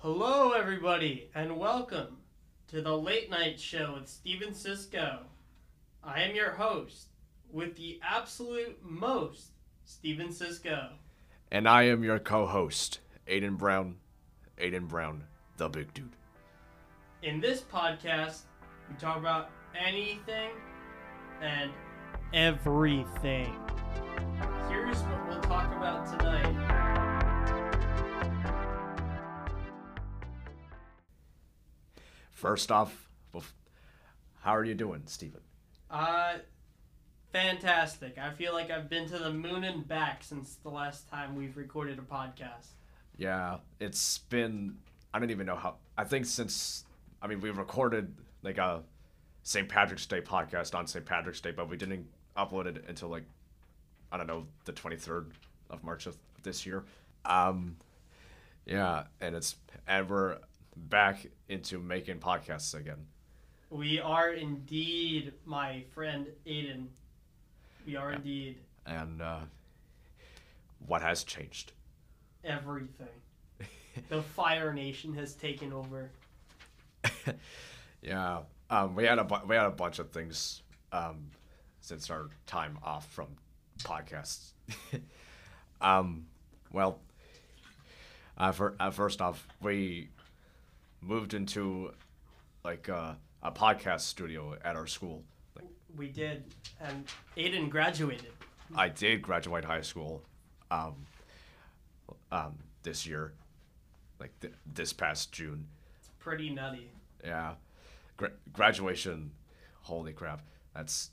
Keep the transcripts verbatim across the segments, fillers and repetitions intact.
Hello, everybody, and welcome to the Late Night Show with Steven Cisco. I am your host with the absolute most, Steven Cisco. And I am your co-host, Aiden Brown. Aiden Brown, the big dude. In this podcast, we talk about anything and everything. Here's what we'll talk about tonight. First off, how are you doing, Steven? Uh, fantastic. I feel like I've been to the moon and back since the last time we've recorded a podcast. Yeah, it's been, I don't even know how, I think since, I mean, we recorded like a Saint Patrick's Day podcast on Saint Patrick's Day, but we didn't upload it until like, I don't know, the twenty-third of March of this year. Um, yeah, and it's, and we're back into making podcasts again. We are indeed, my friend Aiden. We are yeah. indeed. And uh, what has changed? Everything. The Fire Nation has taken over. yeah, um, we had a bu- we had a bunch of things um, since our time off from podcasts. um, well, uh, for, uh, first off, we moved into like uh, a podcast studio at our school. Like, we did, and Aiden graduated. I did graduate high school um, um, this year, like th- this past June. It's pretty nutty. Yeah, Gra- graduation, holy crap, that's,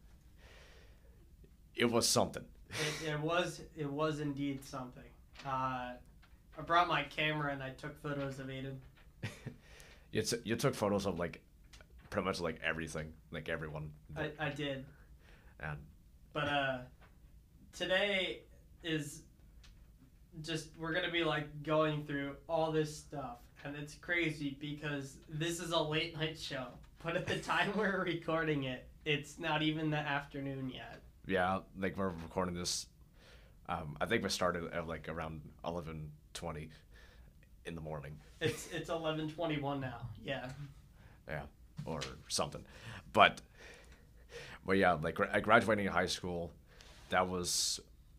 it was something. It, it was it was indeed something. Uh, I brought my camera and I took photos of Aiden. you, t- you took photos of like pretty much like everything, like everyone. I, I did. And But uh, today is just, we're going to be like going through all this stuff. And it's crazy because this is a late night show. But at the time we're recording it, it's not even the afternoon yet. yeah, like we're recording this. Um, I think we started at like around eleven twenty in the morning. It's it's eleven twenty-one now. Yeah. Yeah, or something. But, but yeah, like gra- graduating high school, that was,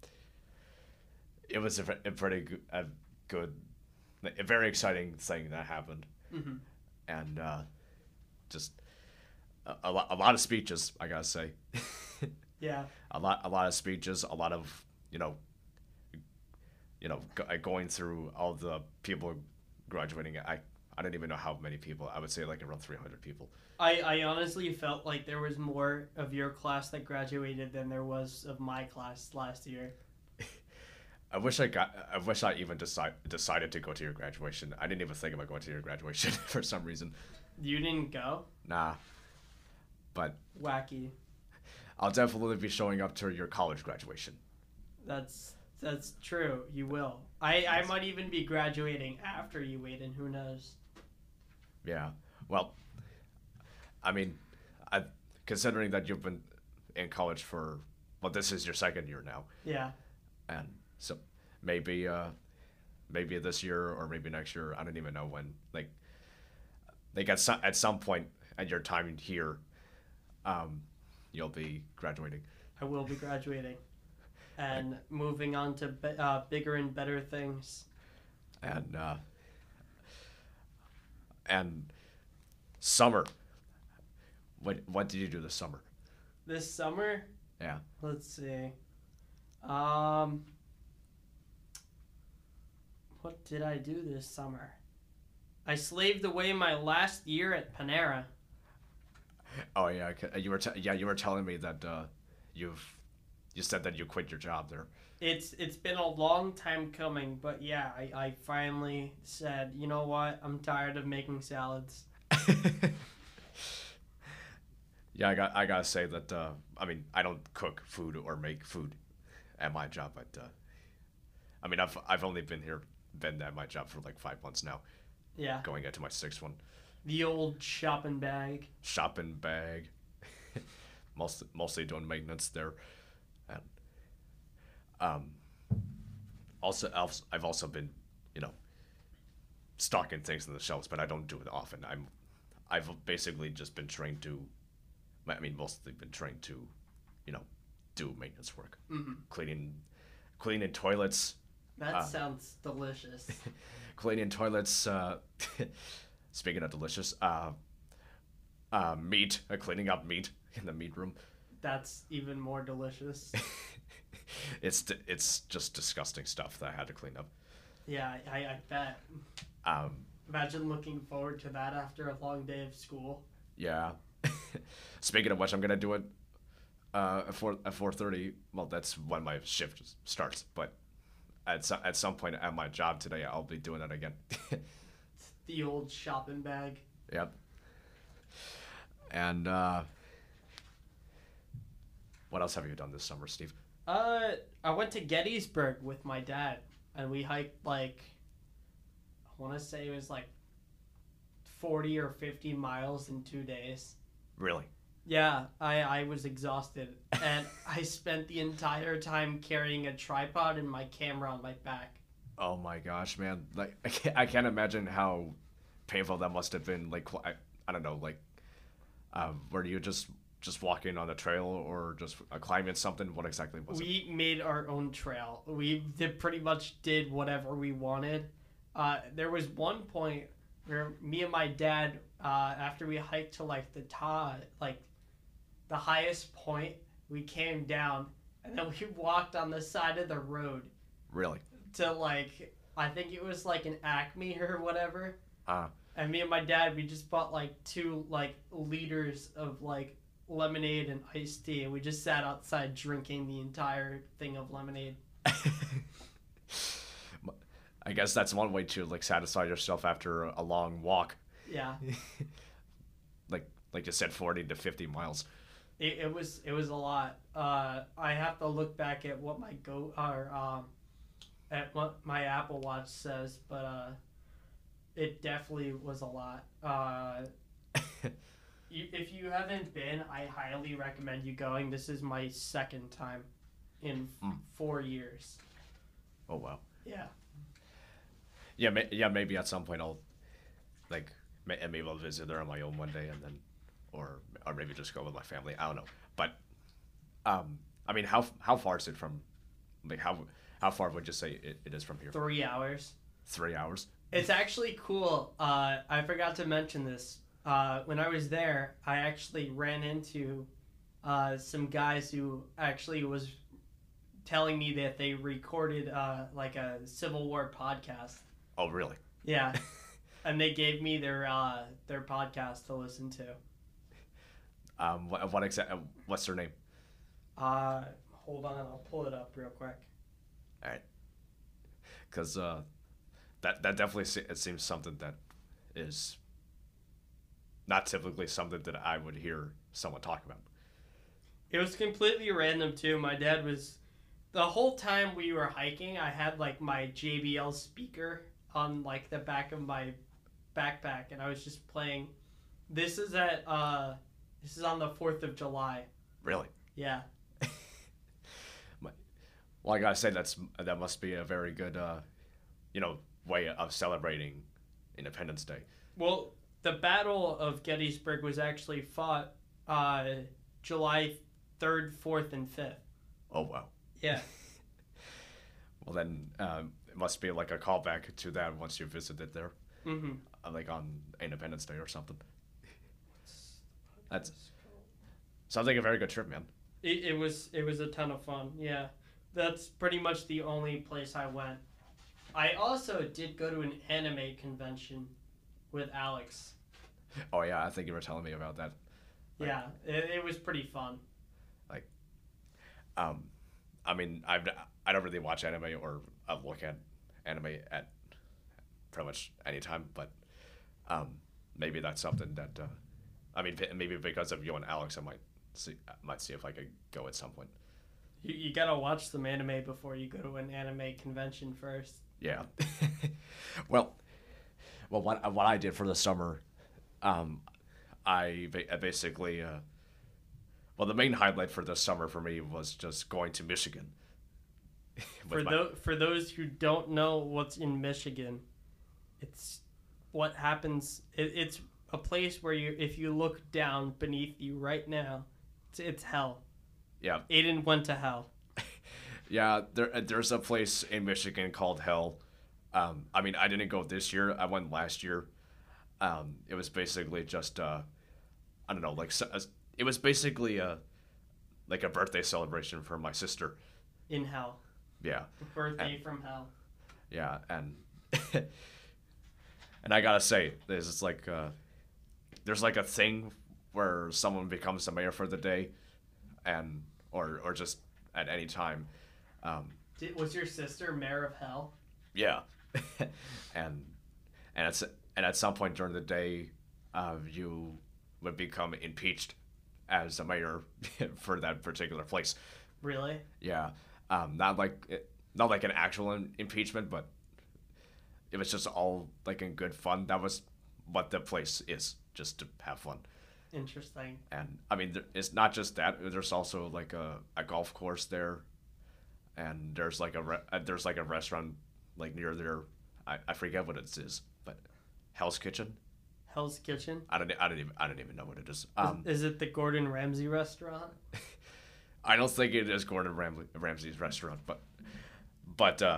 it was a, a pretty good, a good, a very exciting thing that happened. Mm-hmm. And uh, just a, a, lot, a lot of speeches, I gotta say. Yeah. A lot, a lot of speeches, a lot of, you know, you know, go, going through all the people graduating. I, I don't even know how many people. I would say like around three hundred people. I, I honestly felt like there was more of your class that graduated than there was of my class last year. I wish I got. I wish I even decide, decided to go to your graduation. I didn't even think about going to your graduation for some reason. You didn't go? Nah. But Wacky. I'll definitely be showing up to your college graduation. That's that's true. You will. I, I might even be graduating after you, Aiden. Who knows? Yeah. Well, I mean, I considering that you've been in college for, well, this is your second year now. Yeah. And so maybe uh maybe this year or maybe next year, I don't even know when, like like at some at some point at your time here, um you'll be graduating. I will be graduating and moving on to be, uh, bigger and better things. And uh and summer, what what did you do this summer? This summer, Yeah. let's see. Um, what did I do this summer? I slaved away my last year at Panera. Oh yeah, okay. You were t- yeah you were telling me that uh, you've you said that you quit your job there. It's it's been a long time coming, but yeah, I, I finally said, you know what? I'm tired of making salads. Yeah, I got I gotta say that uh, I mean I don't cook food or make food at my job, but uh, I mean I've I've only been here been at my job for like five months now. Yeah. Going into my sixth one. The old shopping bag. Shopping bag. Most, mostly doing maintenance there. And um, also, I've also been, you know, stocking things on the shelves, but I don't do it often. I'm, I've basically just been trained to, I mean, mostly been trained to, you know, do maintenance work, Mm-hmm. cleaning, cleaning toilets. That Uh, sounds delicious. Cleaning toilets. Uh, speaking of delicious, uh, uh, meat, uh, cleaning up meat in the meat room. That's even more delicious. it's it's just disgusting stuff that I had to clean up. Yeah, I, I bet. Um, Imagine looking forward to that after a long day of school. yeah. Speaking of which, I'm gonna do it uh, at four at four thirty. Well, that's when my shift starts. But at some at some point at my job today, I'll be doing it again. The old shopping bag. Yep. And uh, what else have you done this summer, Steve? Uh, I went to Gettysburg with my dad, and we hiked like, I want to say it was like forty or fifty miles in two days. Really? Yeah, I, I was exhausted, and I spent the entire time carrying a tripod and my camera on my back. Oh my gosh, man! Like I can't, I can't imagine how painful that must have been. Like I, I don't know, like, um, were you just just walking on the trail or just uh, climbing something? What exactly was it? We made our own trail. We did pretty much did whatever we wanted. Uh, there was one point where me and my dad, uh, after we hiked to like the top, like the highest point, we came down and then we walked on the side of the road Really? to like, I think it was like an Acme or whatever. Uh, And me and my dad, we just bought like two like liters of like lemonade and iced tea, and we just sat outside drinking the entire thing of lemonade. I guess that's one way to like satisfy yourself after a long walk. Yeah, like like you said, forty to fifty miles. it, it was it was a lot. Uh, I have to look back at what my go or um, at what my Apple Watch says, but uh, it definitely was a lot. Uh, you, if you haven't been, I highly recommend you going. This is my second time in f- Mm. four years. Oh wow. Yeah. Yeah, may, yeah. Maybe at some point I'll like may, maybe I'll visit there on my own one day, and then, or or maybe just go with my family. I don't know. But um, I mean, how how far is it from? Like how how far would you say it, it is from here? Three hours. Three hours. It's actually cool. Uh, I forgot to mention this. Uh, when I was there, I actually ran into uh, some guys who actually was telling me that they recorded uh, like a Civil War podcast. Oh really? Yeah, and they gave me their uh, their podcast to listen to. Um, what what exa- uh, What's their name? Uh, hold on, I'll pull it up real quick. All right. Because uh, that that definitely se- it seems something that is not typically something that I would hear someone talk about. It was completely random too. My dad was the whole time we were hiking, I had like my J B L speaker on like the back of my backpack, and I was just playing. This is at uh this is on the fourth of July. Really? Yeah. Well, I gotta say that's that must be a very good, uh, you know, way of celebrating Independence Day. Well, the Battle of Gettysburg was actually fought uh July third, fourth, and fifth. Oh wow. Yeah. Well then, um, it must be like a callback to that once you visited there, Mhm. uh, like on Independence Day or something. That's sounds like a very good trip, man. It, it was it was a ton of fun. Yeah. That's pretty much the only place I went. I also did go to an anime convention with Alex. Oh yeah, I think you were telling me about that. Like- Yeah, it, it was pretty fun. Um, I mean, I've I don't really watch anime or uh, look at anime at pretty much any time, but um, maybe that's something that uh, I mean, maybe because of you and Alex, I might see I might see if I could go at some point. You, you gotta watch some anime before you go to an anime convention first. Yeah. well, well, what what I did for the summer, um, I ba- basically, uh, well, the main highlight for this summer for me was just going to Michigan. With For my- those for those who don't know what's in Michigan, it's what happens. It, it's a place where you, if you look down beneath you right now, it's, it's hell. Yeah. Aiden went to hell. Yeah, there there's a place in Michigan called Hell. Um, I mean, I didn't go this year. I went last year. Um, it was basically just uh, I don't know, like so- it was basically a like a birthday celebration for my sister. In hell. Yeah. Birthday and, from hell. Yeah, and and I gotta say, there's it's like uh, there's like a thing where someone becomes the mayor for the day, and or or just at any time. Um, Did, was your sister mayor of hell? Yeah, and and it's and at some point during the day, uh, you would become impeached as a mayor for that particular place. Really? Yeah, um, not like not like an actual im- impeachment, but it was just all like in good fun. That was what the place is, just to have fun. Interesting. And I mean, there, it's not just that. There's also like a, a golf course there, and there's like a re- uh, there's like a restaurant like near there. I, I forget what it is, but Hell's Kitchen. Hell's Kitchen. I don't I don't even I don't even know what it is. Um, is, is it the Gordon Ramsay restaurant? I don't think it is Gordon Ram- Ramsay's restaurant, but but uh,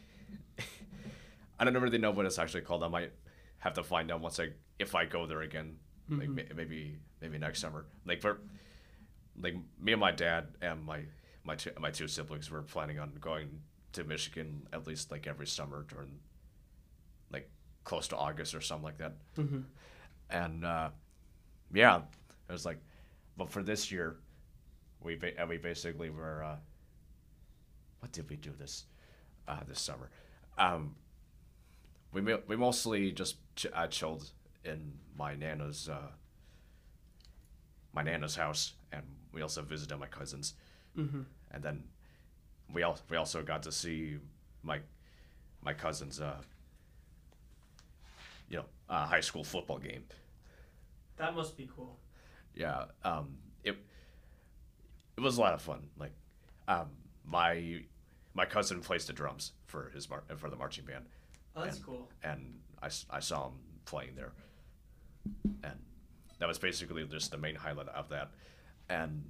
I don't really know what it's actually called. I might have to find out once I if I go there again, Mm-hmm. like may- maybe maybe next summer. Like for like me and my dad and my my two, my two siblings were planning on going to Michigan at least like every summer during like close to August or something like that. Mm-hmm. And uh, yeah, it was like, but for this year, we ba- uh, we basically were. Uh, what did we do this uh, this summer? Um, we mo- we mostly just ch- uh, chilled in my nana's uh, my nana's house, and we also visited my cousins. Mm-hmm. And then we al- we also got to see my my cousin's uh, you know uh, high school football game. That must be cool. Yeah, um, it it was a lot of fun. Like, um, my my cousin plays the drums for his mar- for the marching band. Oh, that's and, cool. And I, s- I saw him playing there, and that was basically just the main highlight of that. And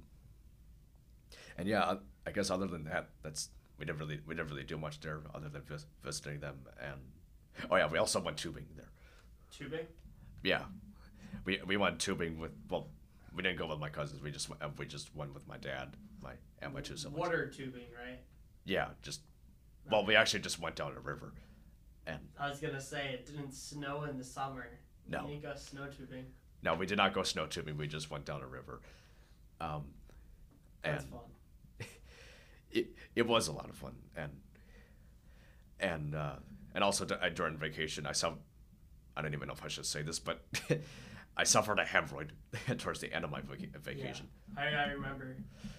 and yeah, I, I guess other than that, that's we didn't really we didn't really do much there other than vis- visiting them. And oh yeah, we also went tubing there. Tubing? Yeah, we we went tubing with well, we didn't go with my cousins. We just went- uh, we just went with my dad, my and my two siblings. Water tubing, right? Yeah, just well, we actually just went down a river, and I was gonna say it didn't snow in the summer. No. You didn't go snow tubing. no, we did not go snow tubing. We just went down a river, um, and That's fun. it it was a lot of fun, and and uh, and also d- uh, during vacation, I saw. I don't even know if I should say this, but I suffered a hemorrhoid towards the end of my vac- vacation. Yeah, I, I remember.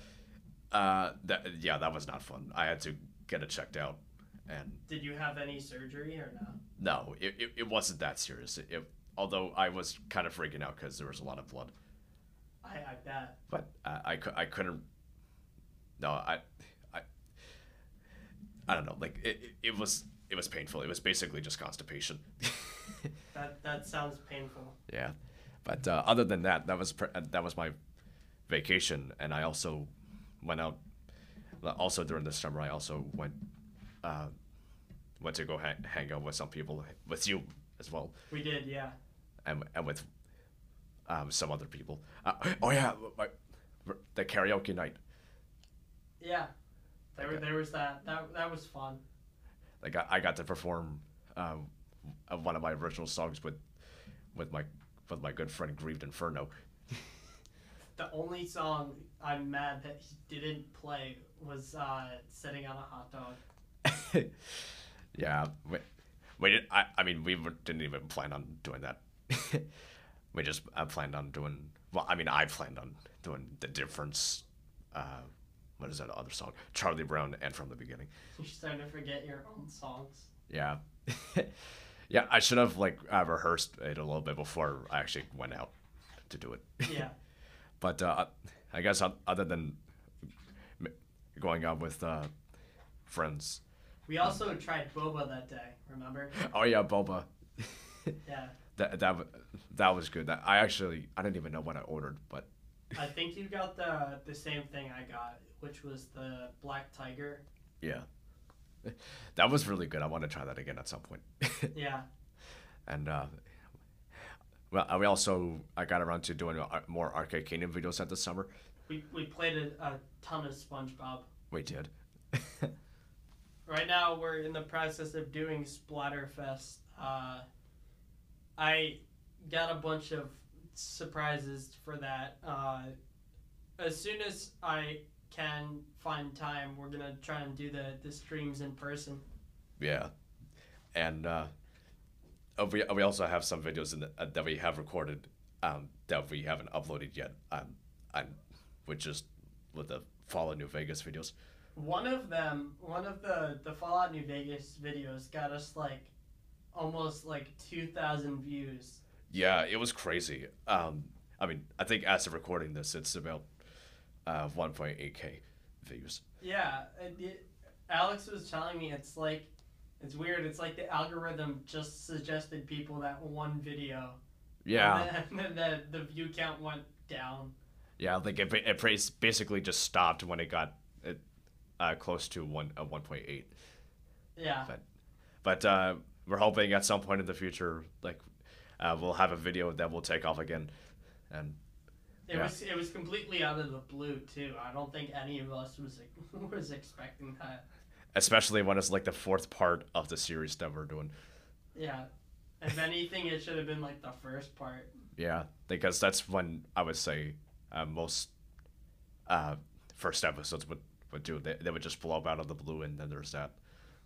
Uh, that yeah, that was not fun. I had to get it checked out, and Did you have any surgery or no? no, it it, it wasn't that serious. It, it although I was kind of freaking out because there was a lot of blood, I, I bet. but uh, I cou- I couldn't. No, I I I don't know. Like it, it, it was it was painful. It was basically just constipation. That that sounds painful. Yeah, but uh, other than that, that was pr- uh, that was my vacation, and I also went out. Also during the summer, I also went uh, went to go ha- hang out with some people, with you as well, We did, yeah. and and with um, some other people. Uh, oh yeah, my, the karaoke night. Yeah. There, Okay. there was that. That that was fun. Like I, I got to perform um, uh, one of my original songs with with my with my good friend Grieved Inferno. The only song I'm mad that he didn't play was uh, "Sitting on a Hot Dog." Yeah, we, we did. I, I mean, we were- didn't even plan on doing that. We just uh, planned on doing. Well, I mean, I planned on doing the difference. Uh, what is that other song? Charlie Brown and From the Beginning. You're starting to forget your own songs. Yeah, yeah. I should have like uh, rehearsed it a little bit before I actually went out to do it. Yeah. But uh, I guess o- other than m- going out with uh, friends. We also tried boba that day. Remember? Oh yeah, boba. Yeah. that that wa- that was good. That I actually I didn't even know what I ordered, but I think you got the the same thing I got, which was the Black Tiger. yeah, that was really good. I want to try that again at some point. Yeah. And uh, well, uh, we also I got around to doing uh, more Arcade Kingdom videos at this summer. We we played a, a ton of SpongeBob. We did. Right now we're in the process of doing Splatterfest. Uh, I got a bunch of surprises for that. Uh, as soon as I can find time, we're gonna try and do the, the streams in person. Yeah, and uh, uh, we we also have some videos in the, uh, that we have recorded um, that we haven't uploaded yet. Um, and which is with the Fallout New Vegas videos. One of them, one of the the Fallout New Vegas videos got us like almost like two thousand views. Yeah, it was crazy. Um, I mean, I think as of recording this, it's about uh, one point eight K views. Yeah, it, it, Alex was telling me it's like, it's weird. It's like the algorithm just suggested people that one video. Yeah. And then, and then the, the view count went down. Yeah, like it, it bas- basically just stopped when it got it, uh, close to one uh, one point eight. Yeah. But, but uh, we're hoping at some point in the future, like, uh, we'll have a video that will take off again, and It yeah. was it was completely out of the blue too. I don't think any of us was was expecting that. Especially when it's like the fourth part of the series that we're doing. Yeah. If anything, it should have been like the first part. Yeah, because that's when I would say uh, most uh, first episodes would, would do. They, they would just blow up out of the blue, and then there's that.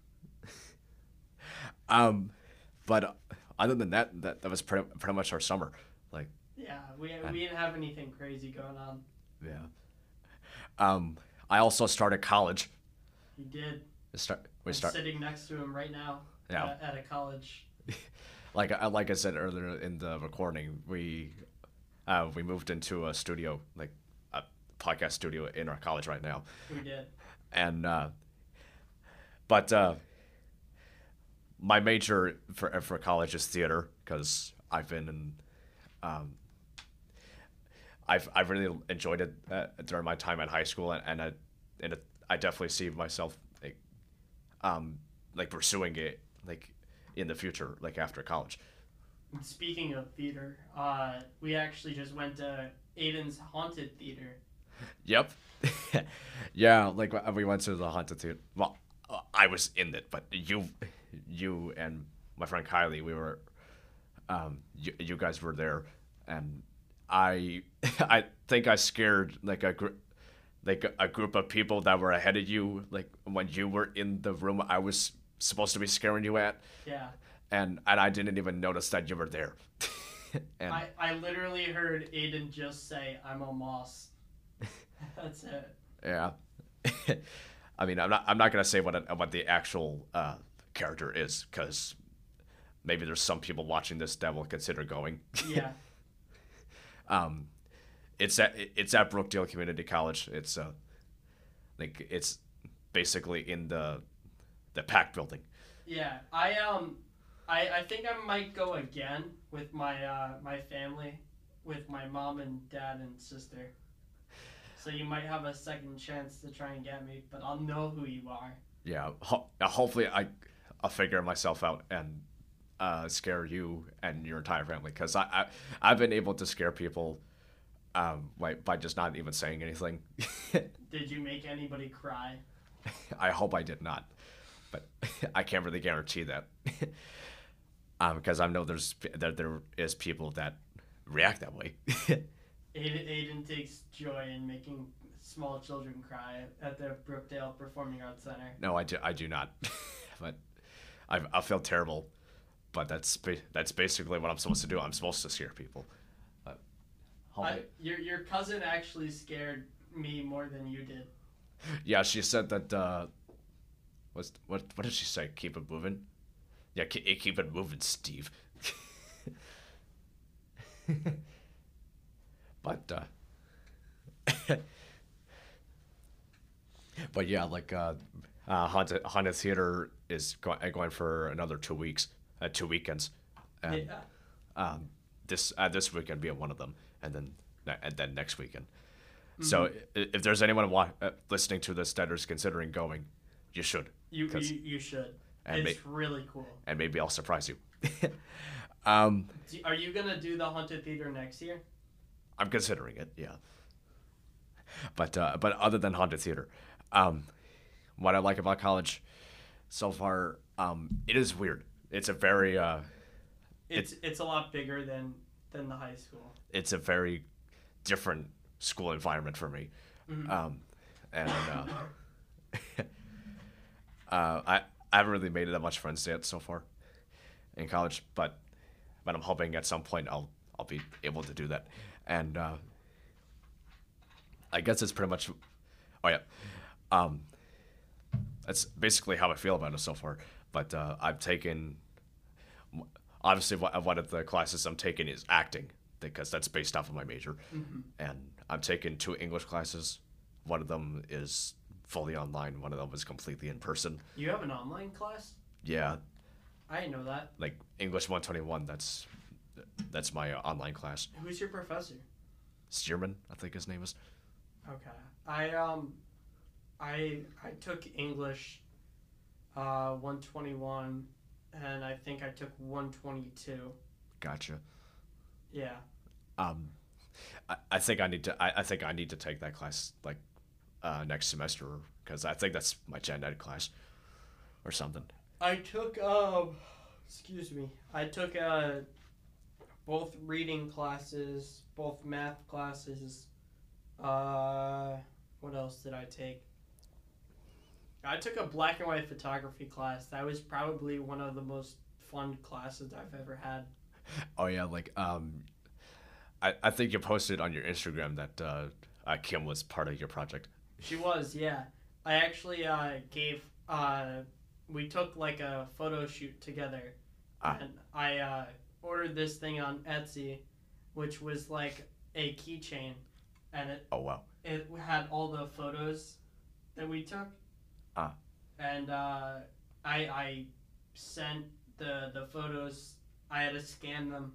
um, but other than that, that, that was pretty, pretty much our summer. Like, Yeah, we we didn't have anything crazy going on. yeah. Um, I also started college. You did. We start. We I'm start. sitting next to him right now. Yeah. At, at a college. Like I like I said earlier in the recording, we uh, we moved into a studio, like a podcast studio in our college right now. We did. And uh, but uh, my major for for college is theater because I've been in. Um, I've I've really enjoyed it uh, during my time at high school, and, and I and it, I definitely see myself like um like pursuing it like in the future, like after college. Speaking of theater, uh, we actually just went to Aiden's Haunted Theater. Yep. Yeah, like we went to the haunted theater. Well, I was in it, but you, you and my friend Kylie, we were, um, you, you guys were there, and I, I think I scared like a group, like a, a group of people that were ahead of you. Like when you were in the room, I was supposed to be scaring you at. Yeah. And and I didn't even notice that you were there. and I, I literally heard Aiden just say, "I'm a moss." That's it. Yeah. I mean, I'm not I'm not gonna say what a, what the actual uh, character is, because maybe there's some people watching this that will consider going. Yeah. um, it's at it's at Brookdale Community College. It's uh, like it's basically in the the PAC building. Yeah. I um, I I think I might go again with my uh my family, with my mom and dad and sister. So you might have a second chance to try and get me, but I'll know who you are. Yeah. Ho- hopefully, I I'll figure myself out and uh, scare you and your entire family, because I, I I've been able to scare people um by, by just not even saying anything. Did you make anybody cry? I hope I did not, but I can't really guarantee that. um, because I know there's there there is people that react that way. Aiden, Aiden takes joy in making small children cry at the Brookdale Performing Arts Center. No, I do I do not, but I I feel terrible. But that's ba- that's basically what I'm supposed to do. I'm supposed to scare people. But I, your your cousin actually scared me more than you did. Yeah, she said that. Uh, what's, what what did she say? Keep it moving. Yeah, keep, keep it moving, Steve. But uh, but yeah, like uh, uh, haunted haunted theater is go- going for another two weeks, uh, two weekends, And Yeah. um, this uh, this weekend being one of them, and then and then next weekend. So i- if there's anyone wa- uh, listening to this that is considering going, you should, You, 'cause- you you should. and It's may- really cool. and maybe I'll surprise you. um, Do, are you gonna do the haunted theater next year? I'm considering it, yeah. But uh, but other than haunted theater, um, what I like about college so far, um, it is weird. It's a very uh, It's it's a lot bigger than than the high school. it's a very different school environment for me, Mhm. um, and uh, uh, I I haven't really made that much friends yet so far in college, but but I'm hoping at some point I'll I'll be able to do that, and uh, I guess it's pretty much, oh yeah, um, that's basically how I feel about it so far. But uh, I've taken, obviously, one one of the classes I'm taking is acting because that's based off of my major, and I'm taking two English classes. One of them is fully online. One of them is completely in person. You have an online class? Yeah, I didn't know that. like English one twenty-one. That's that's my uh, online class. Who's your professor? Stearman, I think his name is. Okay. I um I I took English uh one twenty-one and I think I took one twenty-two. Gotcha. Yeah. Um, I, I think I need to. I, I think I need to take that class like uh, next semester because I think that's my gen ed class or something. I took um excuse me. I took uh both reading classes, both math classes. Uh what else did I take? I took a black and white photography class. That was probably one of the most fun classes I've ever had. Oh yeah, like um, I I think you posted on your Instagram that uh, uh Kim was part of your project. She was, yeah. I actually uh, gave. Uh, we took like a photo shoot together, Ah. and I uh, ordered this thing on Etsy, which was like a keychain, and it Oh wow. it had all the photos that we took. Ah. And uh, I I sent the the photos. I had to scan them,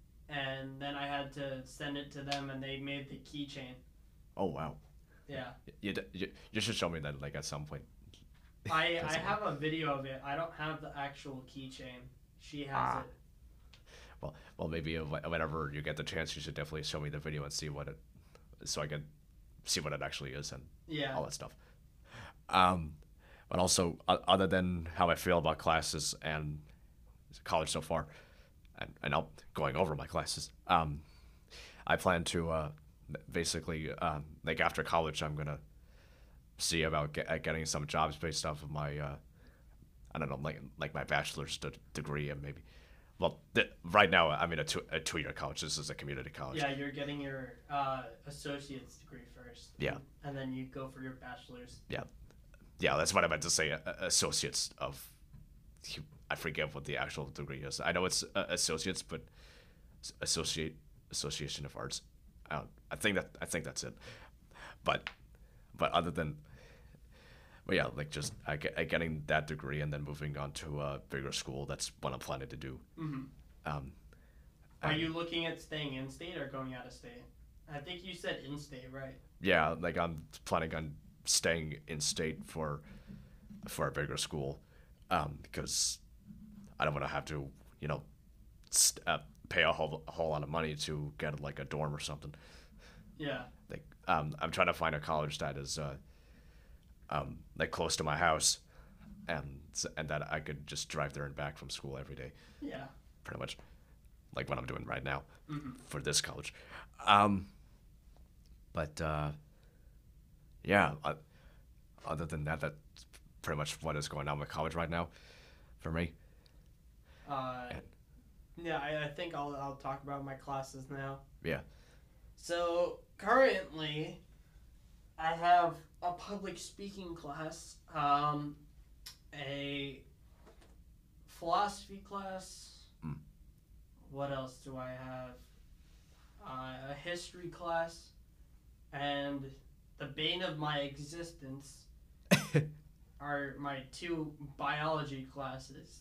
and then I had to send it to them, and they made the keychain. Oh wow. Yeah. You, d- you you should show me that like at some point. I, That's I all. have a video of it. I don't have the actual keychain. She has Ah. it. Well, well, maybe uh, wh- whenever you get the chance, you should definitely show me the video and see what it, so I can see what it actually is and Yeah. all that stuff. Um, but also, uh, other than how I feel about classes and college so far, and and I'll going over my classes, um, I plan to uh, basically um, like after college, I'm gonna see about get, uh, getting some jobs based off of my uh, I don't know, like like my bachelor's de- degree and maybe. Well, th- right now I'm in a two a two year college. This is a community college. Yeah, you're getting your uh, associate's degree first. Yeah. And then you go for your bachelor's. Yeah, that's what I meant to say. Uh, associates of, I forget what the actual degree is. I know it's uh, associates, but s- associate association of arts. I, don't, I think that I think that's it. But, but other than, but yeah, like just I get, I getting that degree and then moving on to a bigger school. That's what I'm planning to do. Mm-hmm. Um, Are and- you looking at staying in state or going out of state? I think you said in state, right? Yeah, like I'm planning on staying in state for for a bigger school, um, because I don't want to have to, you know, st- uh, pay a whole a whole lot of money to get like a dorm or something. Yeah. Like, um, I'm trying to find a college that is, uh, um, like close to my house, and s- and that I could just drive there and back from school every day, Yeah. pretty much, like what I'm doing right now Mm-hmm. for this college. Um, but uh, yeah, uh, other than that, that's pretty much what is going on with college right now for me. Uh, And- yeah, I, I think I'll, I'll talk about my classes now. Yeah. So currently, I have a public speaking class, um, a philosophy class. Mm. What else do I have? Uh, a history class, and the bane of my existence are my two biology classes.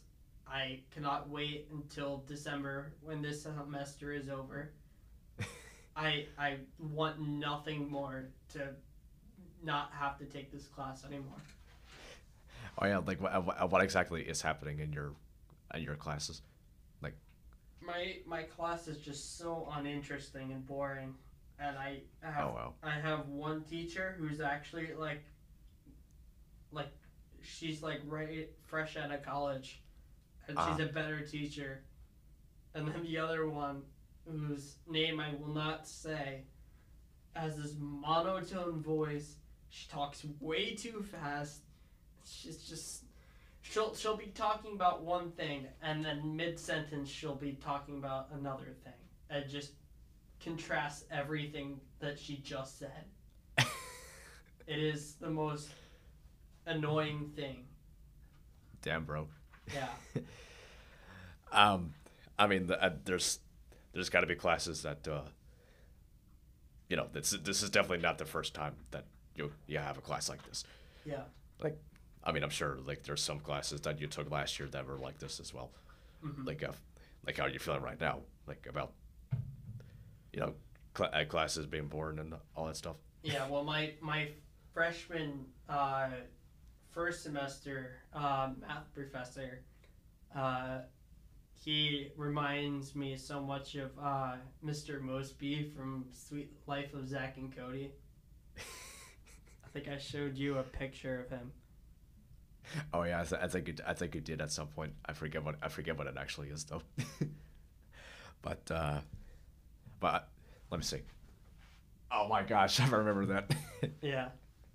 I cannot wait until December when this semester is over. I I want nothing more to not have to take this class anymore. Oh yeah, like what, what what exactly is happening in your in your classes? Like, My my class is just so uninteresting and boring, and I have oh wow. I have one teacher who's actually like like she's like right fresh out of college, and Ah. she's a better teacher, and then the other one whose name I will not say has this monotone voice. She talks way too fast. She's just she'll she'll be talking about one thing, and then mid sentence she'll be talking about another thing. It just contrasts everything that she just said. It is the most annoying thing. Damn, bro. Yeah. um, I mean, the, uh, there's there's got to be classes that uh, you know, this this is definitely not the first time that you you have a class like this. Yeah. Like, I mean, I'm sure like there's some classes that you took last year that were like this as well. Mm-hmm. Like, uh, like how are you feeling right now? Like about, you know, cl- uh, classes being boring and all that stuff. Yeah. Well, my my freshman uh, first semester uh, math professor, uh, he reminds me so much of uh, Mister Mosby from Sweet Life of Zack and Cody. I think I showed you a picture of him. Oh yeah, I, th- I think it, I think it did at some point. I forget what I forget what it actually is though. but uh, but let me see. Oh my gosh, I remember that. Yeah.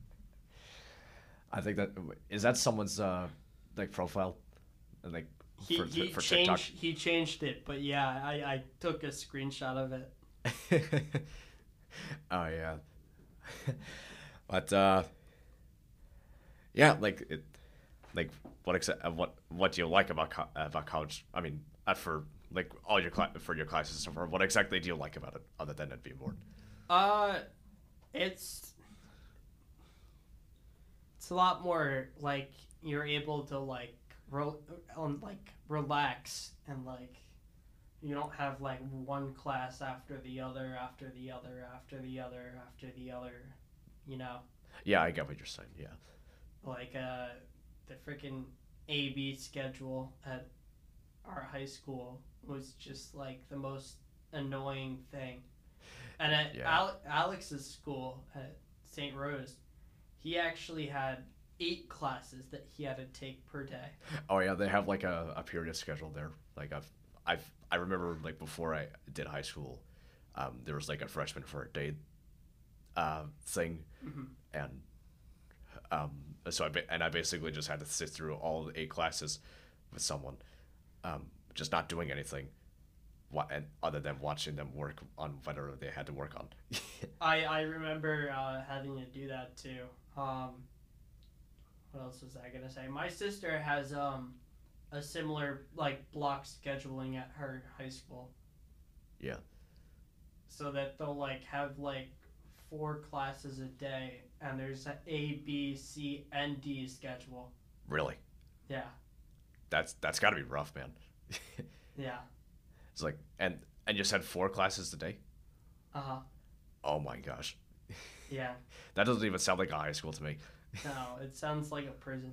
I think that is that someone's uh like profile, and like He for, he for changed TikTok. he changed it, but yeah, I, I took a screenshot of it. Oh yeah. But uh, yeah, like it, like what exa- uh, what what do you like about co- about college? I mean, uh, for like all your cla- for your classes and so far, what exactly do you like about it other than it being boring? Uh, it's it's a lot more like you're able to like ro- um, like relax, and like you don't have like one class after the other after the other after the other after the other, you know. Yeah, I get what you're saying. Yeah. Like uh, the freaking A B schedule at our high school was just like the most annoying thing. And at Yeah. Al- Alex's school at Saint Rose, he actually had eight classes that he had to take per day. Oh yeah, they have like a, a period schedule there. Like I've I've I remember like before I did high school, um, there was like a freshman for a day, uh, thing, Mm-hmm. and um, so I ba- and I basically just had to sit through all the eight classes with someone, um, just not doing anything, wa- and other than watching them work on whatever they had to work on. I I remember uh, having to do that too. Um, what else was I gonna say? My sister has um a similar like block scheduling at her high school. Yeah. So that they'll like have like four classes a day, and there's an A, B, C, and D schedule. Really, Yeah, that's that's got to be rough, man. yeah, It's like and and you said four classes a day. uh huh, Oh my gosh, yeah. that doesn't even sound like a high school to me. No, it sounds like a prison.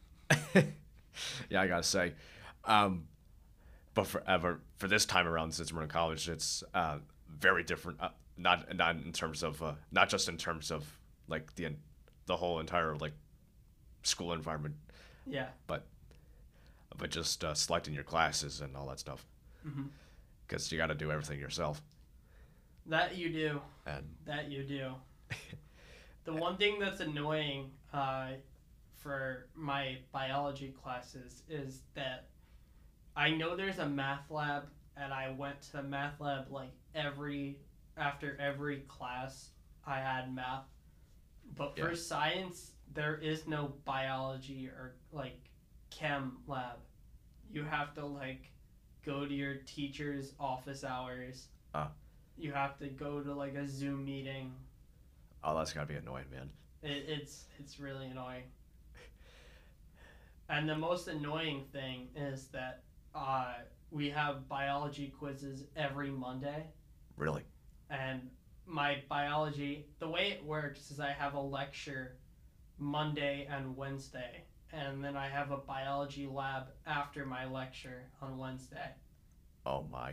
Yeah, I gotta say, um, but for ever for this time around, since we're in college, it's uh, very different. Uh, not not in terms of uh, not just in terms of like the the whole entire like school environment, Yeah. but but just uh, selecting your classes and all that stuff, Mm-hmm. because you got to do everything yourself. That you do. And That you do. The one thing that's annoying uh, for my biology classes is that I know there's a math lab, and I went to the math lab like every after every class I had math. But for Yeah. science, there is no biology or like chem lab. You have to like go to your teacher's office hours. Ah. You have to go to like a Zoom meeting. oh, that's gotta be annoying, man. It, it's it's really annoying. And the most annoying thing is that uh, we have biology quizzes every Monday. Really? And my biology, the way it works is I have a lecture Monday and Wednesday, and then I have a biology lab after my lecture on Wednesday. Oh my.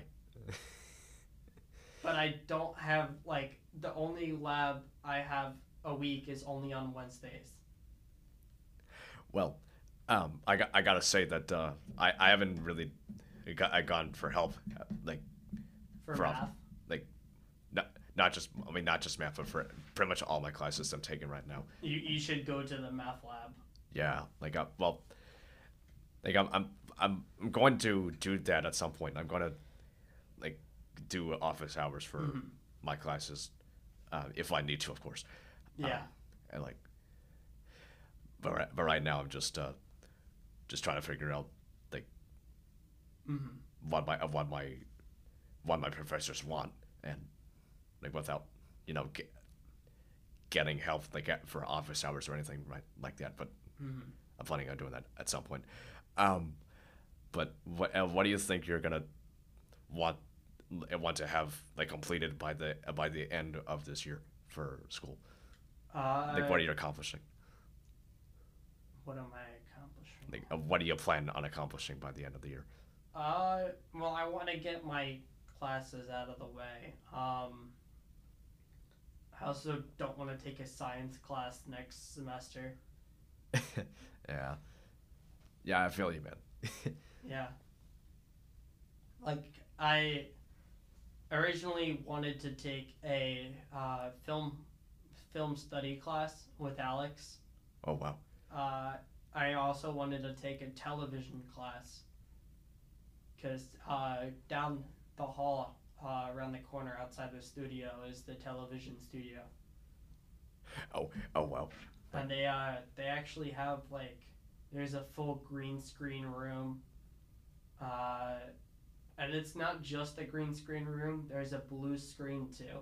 But I don't have, like, the only lab I have a week is only on Wednesdays. Well, um, I got I gotta say that uh, I I haven't really got I gone for help uh, like For from math. like not not just I mean not just math but for pretty much all my classes I'm taking right now. You, you should go to the math lab. Yeah, like I, well, like I'm I'm I'm I'm going to do that at some point. I'm going to like do office hours for Mhm. my classes uh, if I need to, of course. Yeah. Um, and like, but right, but right now I'm just uh, just trying to figure out like hmm what my of what my what my professors want, and like without you know get, getting help like at- for office hours or anything right like that. But hmm I'm planning on doing that at some point. Um, but what uh, what do you think you're gonna want want to have like completed by the uh, by the end of this year for school? Uh, Like, what are you accomplishing? what am I accomplishing? Like, uh, what do you plan on accomplishing by the end of the year? Uh, well, I want to get my classes out of the way. Um, I also don't want to take a science class next semester. Yeah, yeah, I feel you, man. Yeah. Like, I originally wanted to take a uh, film film study class with Alex. Oh wow. Uh, I also wanted to take a television class because uh, down the hall, uh, around the corner outside the studio, is the television studio, Oh oh wow. and they uh, they actually have like there's a full green screen room, uh, and it's not just a green screen room. There's a blue screen too.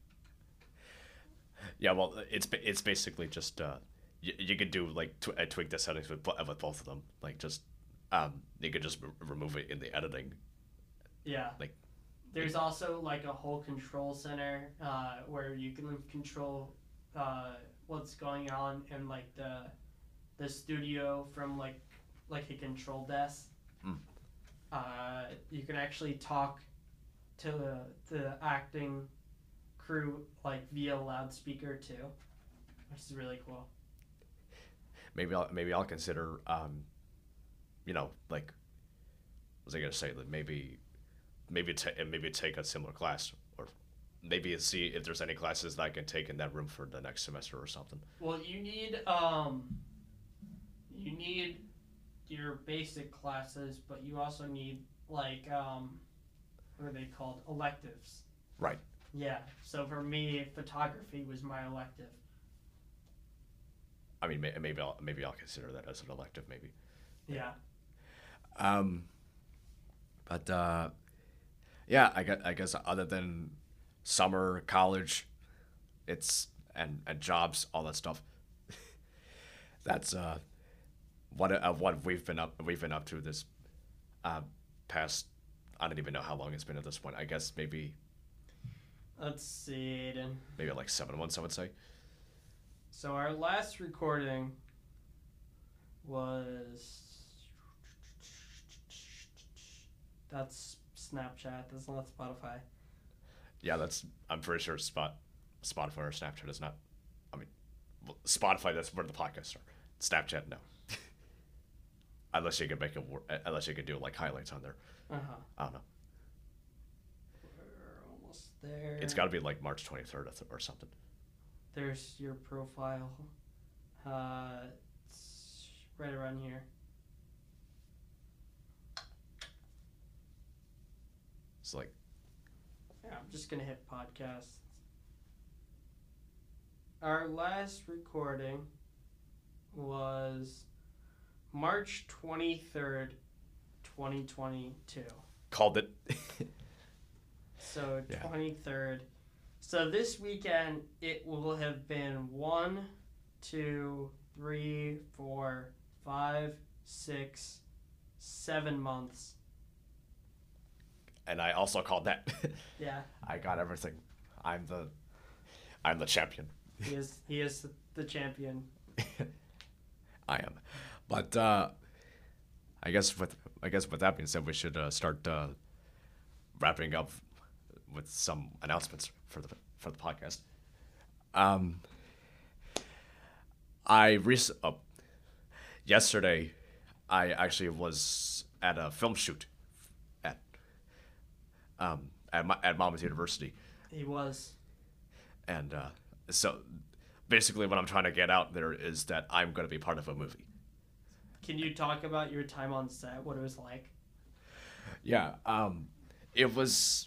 Yeah, well, it's ba- it's basically just uh, you, you could do like tw- uh, tweak the settings with bo- with both of them. Like just um, you could just re- remove it in the editing. Yeah. Like- There's also like a whole control center uh, where you can control uh, what's going on in like the the studio from like like a control desk. Mm. Uh, you can actually talk to the the acting crew like via loudspeaker too, which is really cool. Maybe I'll maybe I'll consider um, you know, like, what was I gonna say? That maybe maybe ta- maybe take a similar class, or maybe see if there's any classes that I can take in that room for the next semester or something. Well, you need um, you need your basic classes, but you also need like um, what are they called? Electives. Right. Yeah. So for me, photography was my elective. I mean, may- maybe I'll maybe I'll consider that as an elective, maybe. Yeah. Um, but uh, yeah, I guess, I guess other than summer, college, it's and and jobs, all that stuff. That's uh, what uh, what we've been up we've been up to this uh, past. I don't even know how long it's been at this point. I guess maybe Let's see, Aiden. maybe like seven months, I would say. So our last recording was that's Snapchat. That's not Spotify. Yeah, that's I'm pretty sure Spot Spotify or Snapchat is not. I mean, well, Spotify, that's where the podcasts are. Snapchat, no. Unless you could make it work, unless you could do like highlights on there. Uh huh. I don't know. We're almost there. It's got to be like March twenty-third or th- or something. There's your profile. Uh, it's right around here. It's like, Yeah, I'm just gonna hit podcasts. Our last recording was March twenty-third, twenty twenty-two. called it. So Yeah. twenty-third. So this weekend it will have been one, two, three, four, five, six, seven months and I also called that. Yeah. I got everything. I'm the, I'm the champion. He is. He is the champion. I am, but uh, I guess with I guess with that being said, we should uh, start uh, wrapping up with some announcements for the for the podcast. Um, I rec- uh, yesterday, I actually was at a film shoot at um at my, at Monmouth University, He was. and uh, so basically what I'm trying to get out there is that I'm going to be part of a movie. Can you talk about your time on set? What it was like? Yeah, um, it was.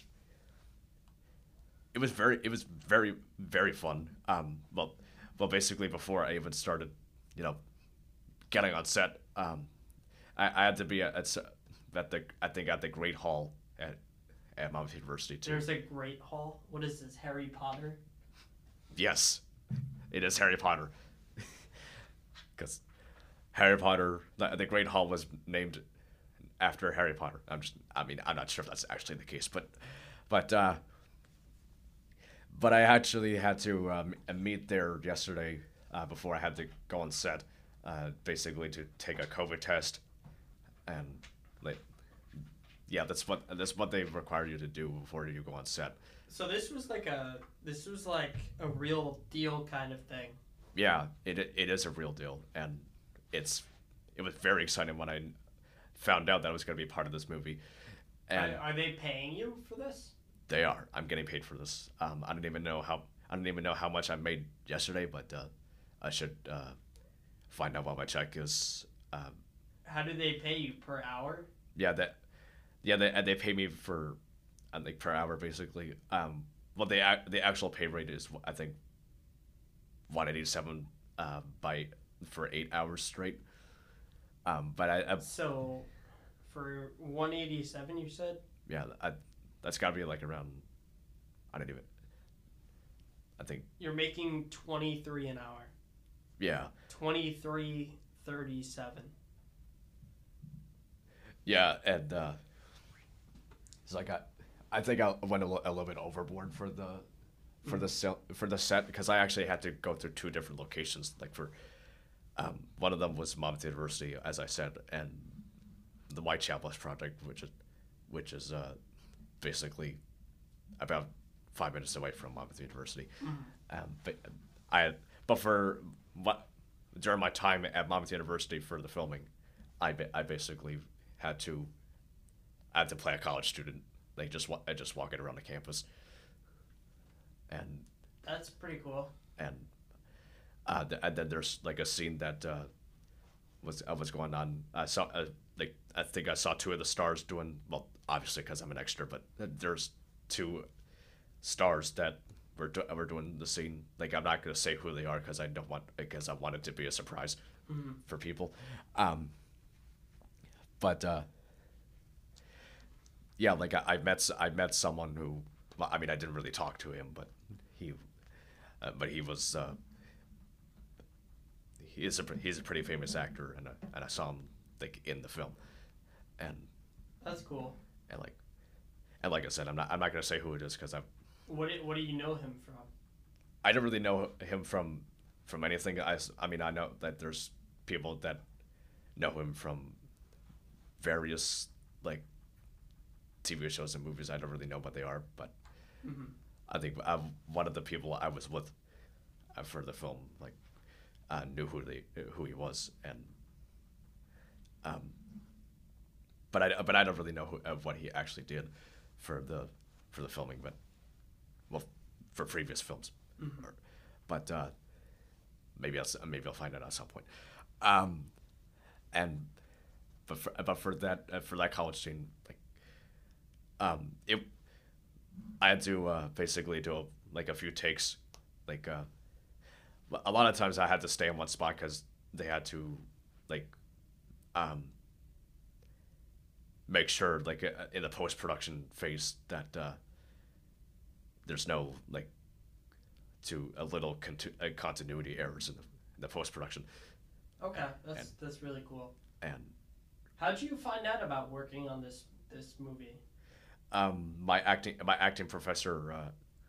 It was very, it was very, very fun. Um, well, well, basically before I even started, you know, getting on set, um, I, I had to be at, at at the I think at the Great Hall at at Monmouth University too. There's a Great Hall. What is this? Harry Potter? Yes, it is Harry Potter. Because Harry Potter, the, the Great Hall was named after Harry Potter. I'm just, I mean, I'm not sure if that's actually the case, but, but, uh, but I actually had to um, meet there yesterday uh, before I had to go on set, uh, basically to take a COVID test, and like, yeah, that's what that's what they require you to do before you go on set. So this was like a this was like a real deal kind of thing. Yeah, it it is a real deal, and it's it was very exciting when I found out that I was going to be part of this movie. And are, are they paying you for this? They are. I'm getting paid for this. Um, I don't even know how I don't even know how much I made yesterday, but uh, I should uh, find out what my check is. Um, How do they pay you per hour? yeah, that yeah they they pay me for I think per hour basically. Um, well, the ac- the actual pay rate is I think one eighty-seven uh, by for eight hours straight. Um, but I, I So for one eighty-seven, you said? yeah, I, that's got to be like around. I don't even. I think You're making twenty-three an hour. yeah. twenty-three thirty-seven. Yeah, and uh, so I got. I think I went a, li- a little bit overboard for the, for the sel- for the set because I actually had to go through two different locations. Like for, um, one of them was Monmouth University, as I said, and the Whitechapel project, which is, which is uh, basically about five minutes away from Monmouth University. Mm-hmm. Um, but I but for what during my time at Monmouth University for the filming, I ba- I basically had to I had to play a college student, like just wa- just walking around the campus, and That's pretty cool. and uh, th- and then there's like a scene that uh, was uh, was going on. I saw uh, like I think I saw two of the stars doing well, obviously because I'm an extra, but there's two stars that were do- were doing the scene. Like I'm not gonna say who they are because I don't want because I want it to be a surprise Mm-hmm. for people. Um, but uh, yeah, like I, I met s- I met someone who well, I mean I didn't really talk to him, but he uh, but he was uh, he is a pre- he's a pretty famous actor, and I, and I saw him like in the film, and That's cool. and like and like I said, I'm not I'm not gonna say who it is because I What do, what do you know him from? I don't really know him from from anything. I, s- I mean I know that there's people that know him from various like T V shows and movies. I don't really know what they are, but Mm-hmm. I think I, one of the people I was with uh, for the film like uh, knew who they who he was, and um, but I but I don't really know who, of what he actually did for the for the filming, but well for previous films, Mm-hmm. or, but uh, maybe I'll s- maybe I'll find out at some point, um, and but for but for that uh, for that college scene like um it I had to uh, basically do a, like a few takes, like uh, a lot of times I had to stay in one spot because they had to, like, um, make sure like uh, in the post production phase that uh, there's no like, to a little conti- uh, continuity errors in the, in the post production, Okay, that's And- that's really cool. and How'd you find out about working on this this movie? um, my acting my acting professor uh,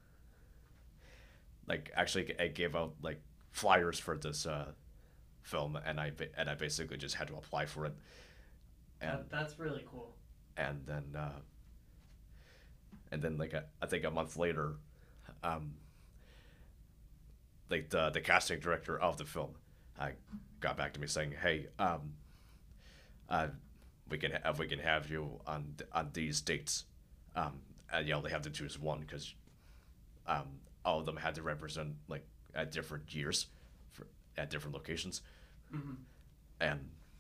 like actually g- gave out like flyers for this uh, film, and I ba- and I basically just had to apply for it, and That, that's really cool. and then uh, and then like a, I think a month later, um, like the the casting director of the film, uh, got back to me saying, "Hey, um, uh, we can ha- we can have you on th- on these dates." Um, and you know they have to choose one because um, all of them had to represent like at different years, for, at different locations, Hmm. and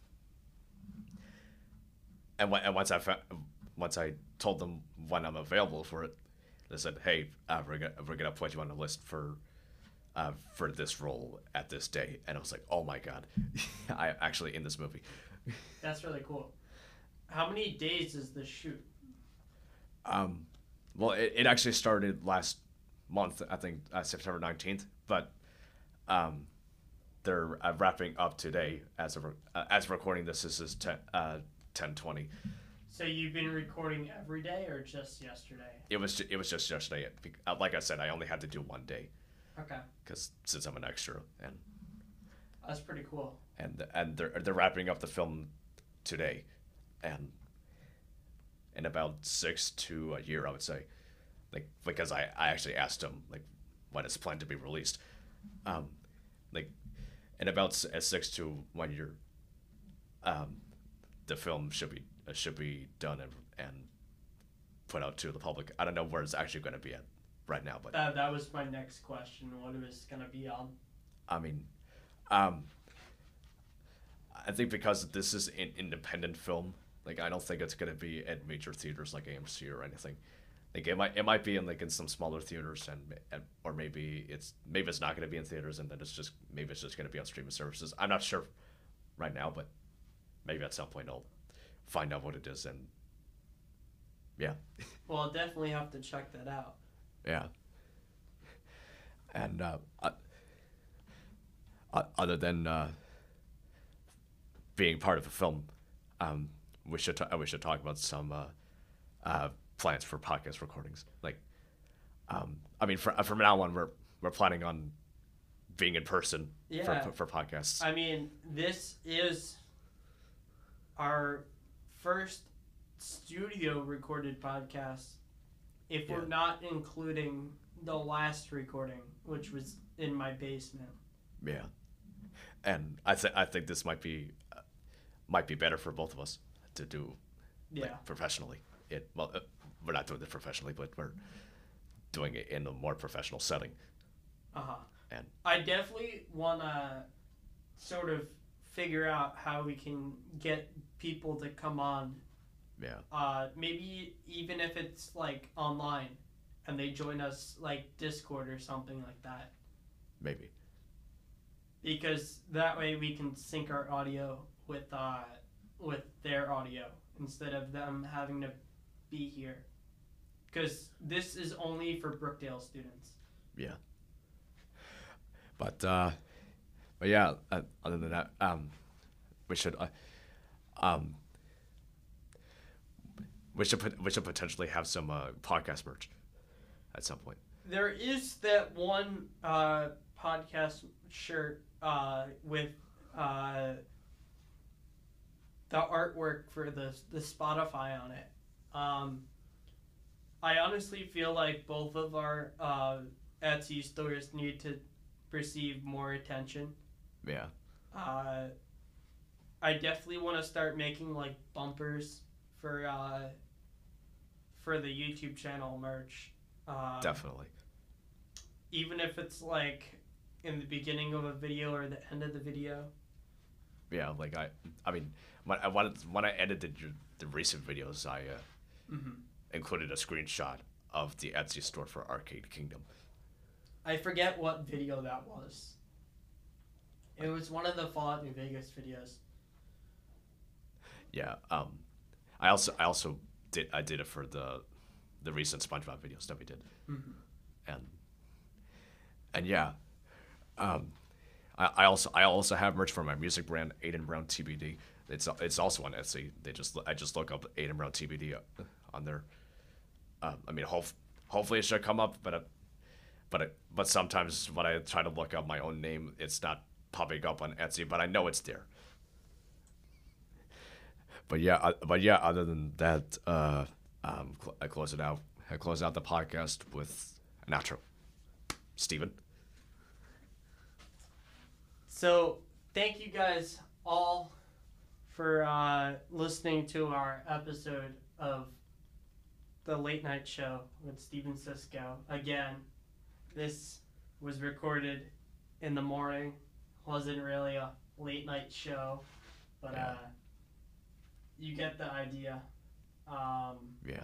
and, when, and once I fa- once I told them when I'm available for it, they said, "Hey, uh, we're gonna we're gonna put you on the list for." Uh, for this role at this day, and I was like, "Oh my god, I actually in this movie." That's really cool. How many days is the shoot? Um, well, it, it actually started last month, I think uh, September nineteenth, but um, they're uh, wrapping up today as of re- uh, as of recording this. This is ten, uh, ten twenty. So you've been recording every day or just yesterday? It was ju- it was just yesterday. Bec- uh, Like I said, I only had to do one day Okay, because since I'm an extra, and that's pretty cool. and and they're they're wrapping up the film today, and in about six to a year, I would say, like because I, I actually asked him like when it's planned to be released, um, like in about s- uh, six to one year, um, the film should be uh, should be done and and put out to the public. I don't know where it's actually going to be at right now, but That, that was my next question. What it was going to be on? I mean, um, I think because this is an independent film, like I don't think it's gonna be at major theaters like A M C or anything. Like it might it might be in like in some smaller theaters and, and or maybe it's maybe it's not gonna be in theaters and then it's just maybe it's just gonna be on streaming services. I'm not sure right now, but maybe at some point I'll find out what it is and yeah, Well, I'll definitely have to check that out. yeah. And uh, uh, uh, other than uh, being part of a film, um, we should ta- we should talk about some uh, uh, plans for podcast recordings. Like, um, I mean, for, from now on, we're we're planning on being in person Yeah. for, for, for podcasts. I mean, this is our first studio recorded podcast, if we're Yeah. not including the last recording, which was in my basement. Yeah, and I think I think this might be uh, might be better for both of us to do Yeah. like, professionally. It well, uh, we're not doing it professionally, but we're doing it in a more professional setting. Uh huh. And I definitely want to sort of figure out how we can get people to come on. yeah, Uh, maybe even if it's like online, and they join us like Discord or something like that, maybe. because that way we can sync our audio with uh with their audio instead of them having to be here. Because this is only for Brookdale students. Yeah. But uh, but yeah. Uh, other than that, um, we should uh, um, we should put, we should potentially have some uh, podcast merch at some point. There is that one uh, podcast shirt uh, with uh, the artwork for the the Spotify on it. Um, I honestly feel like both of our uh, Etsy stores need to receive more attention. Yeah. Uh, I definitely want to start making like bumpers for uh, for the YouTube channel merch. Uh, Definitely. Even if it's like in the beginning of a video or the end of the video. Yeah. Like I, I mean, when I wanted when I edited your, the recent videos, I uh, Mm-hmm. included a screenshot of the Etsy store for Arcade Kingdom. I forget what video that was. It was one of the Fallout New Vegas videos. Yeah. Um, I also I also did I did it for the the recent SpongeBob videos that we did, Mm-hmm. and and yeah, um, I, I also I also have merch for my music brand Aiden Brown T B D. It's it's also on Etsy. They just I just look up Aiden Brown T B D on there, Uh, I mean, hope, hopefully it should come up, but, uh, but, it, but sometimes when I try to look up my own name, it's not popping up on Etsy, but I know it's there. But yeah, uh, but yeah. Other than that, uh, um, cl- I close it out. I close out the podcast with an outro. Steven. So thank you guys all for uh, listening to our episode of the Late Night Show with Steven Sisko. Again, this was recorded in the morning. Wasn't really a late night show, but yeah. uh, you get the idea. Um, yeah.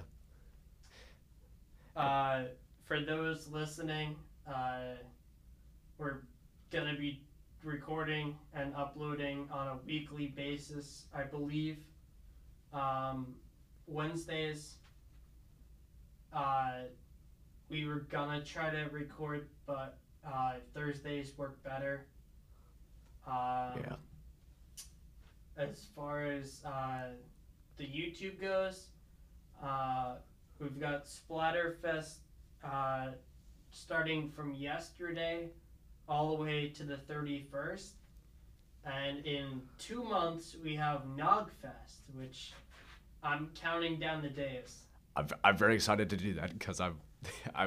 Uh, for those listening, uh, we're gonna be recording and uploading on a weekly basis, I believe. Um, Wednesdays, uh, we were gonna try to record, but uh, Thursdays work better. Um, yeah. As far as uh, the YouTube goes, uh, we've got Splatterfest uh, starting from yesterday all the way to the thirty-first. And in two months, we have Nogfest, which I'm counting down the days. I'm, I'm very excited to do that because I'm, I'm,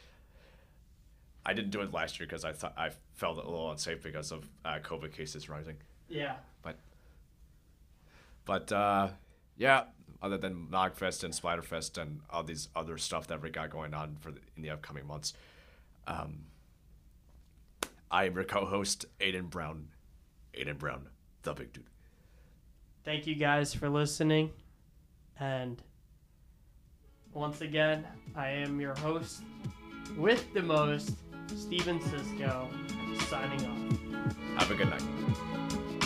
I didn't do it last year because I thought I felt a little unsafe because of uh, COVID cases rising. Yeah. But, but uh, yeah, other than Nogfest and Splatterfest and all these other stuff that we got going on for the, in the upcoming months, um, I'm your co-host, Aiden Brown. Aiden Brown, the big dude. Thank you guys for listening. And once again, I am your host with the most, Steven Sisko, signing off. Have a good night.